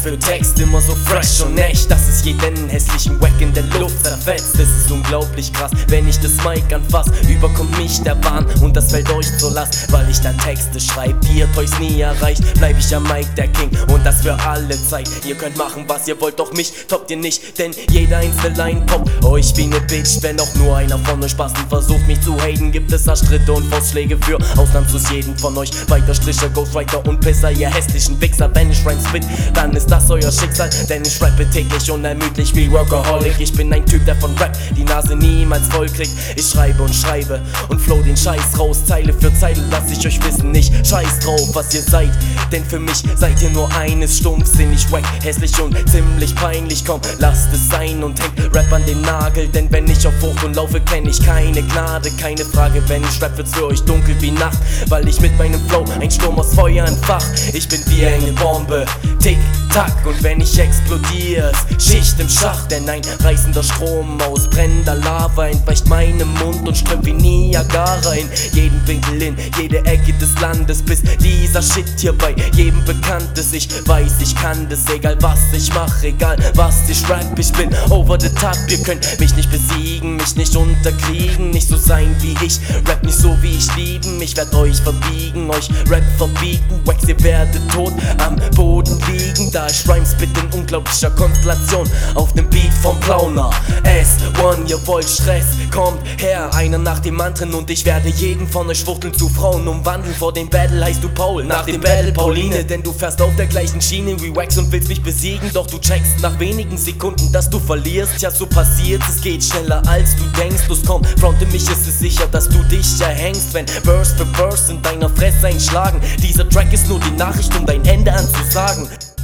für Text immer so fresh und echt, dass es jeden hässlichen Wack in der Luft zerfetzt. Es ist unglaublich krass, wenn ich das Mic anfass, überkommt mich der Wahn und das fällt euch zur Last, weil ich dann Texte schreib, die ihr euch nie erreicht, bleib ich am Mic der King und das für alle Zeit. Ihr könnt machen was ihr wollt, doch mich toppt ihr nicht, denn jeder einzelne Line poppt euch wie ne Bitch. Wenn auch nur einer von euch Spasten versucht mich zu haten, gibt es Arschtritte und Faustschläge für ausnahmslos jeden von euch. Weiter Stricher, Ghostwriter und Pisser, ihr hässlichen Wichser. Wenn ich Rhymes spit, dann ist das euer Schicksal, denn ich rappe täglich unermüdlich wie Workaholic. Ich bin ein Typ, der von Rap die Nase niemals voll kriegt. Ich schreibe und flow den Scheiß raus, Zeile für Zeile lass ich euch wissen, nicht scheiß drauf, was ihr seid, denn für mich seid ihr nur eines, stumpfsinnig, wack, hässlich und ziemlich peinlich. Komm, lasst es sein und hängt Rap an den Nagel, denn wenn ich auf Furcht und laufe, kenn ich keine Gnade. Keine Frage, wenn ich rap, wird's für euch dunkel wie Nacht, weil ich mit meinem Flow ein Sturm aus Feuer entfach. Ich bin wie eine Bombe, tick, tack, und wenn ich explodier's, Schicht im Schacht, denn ein reißender Strom aus brennender Lava entweicht meinem Mund und strömt wie Niagara in jeden Winkel, in jede Ecke des Landes, bis dieser Shit hier bei jedem bekannt ist. Ich weiß, ich kann das, egal was ich mach, egal was ich rap, ich bin over the top. Ihr könnt mich nicht besiegen, mich nicht unterkriegen, nicht so sein wie ich, rap nicht so wie ich lieben. Ich werd euch verbiegen, euch Rap verbieten, Wax, ihr werdet tot am Boden liegen, da ich Rhymes bitte in unglaublicher Konstellation auf dem Beat vom Plauner S1. Ihr wollt Stress, kommt her, einer nach dem anderen und ich werde jeden von euch Schwuchteln zu Frauen umwandeln. Vor dem Battle heißt du Paul, nach dem Battle Pauline, denn du fährst auf der gleichen Schiene wie Wax und willst mich besiegen, doch du checkst nach wenigen Sekunden, dass du verlierst. Ja, so passiert, es geht schneller als du denkst. Los komm, fronte mich, ist es sicher, dass du dich erhängst, wenn Verse für Verse in deiner Fresse einschlagen. Dieser Track ist nur die Nachricht, um dein Ende anzusagen.